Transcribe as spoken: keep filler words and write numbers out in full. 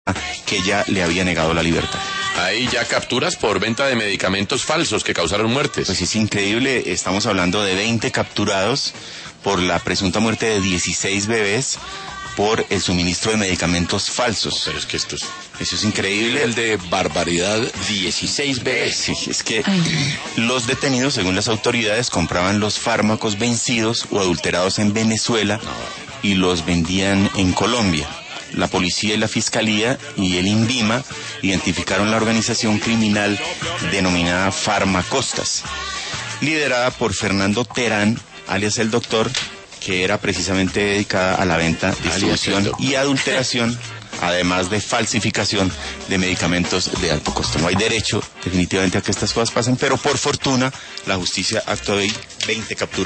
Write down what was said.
que ella le había negado la libertad. Hay ya capturas por venta de medicamentos falsos que causaron muertes. Pues es increíble, estamos hablando de veinte capturados por la presunta muerte de dieciséis bebés por el suministro de medicamentos falsos. Pero es que esto es... Eso es increíble. El de barbaridad, dieciséis bebés. Sí, es que los detenidos, según las autoridades, compraban los fármacos vencidos o adulterados en Venezuela y los vendían en Colombia. La policía y la fiscalía y el INVIMA identificaron la organización criminal denominada Farmacostas, liderada por Fernando Terán, alias el Doctor, que era precisamente dedicada a la venta, distribución y adulteración, además de falsificación de medicamentos de alto costo. No hay derecho definitivamente a que estas cosas pasen, pero por fortuna la justicia actuó y veinte capturas.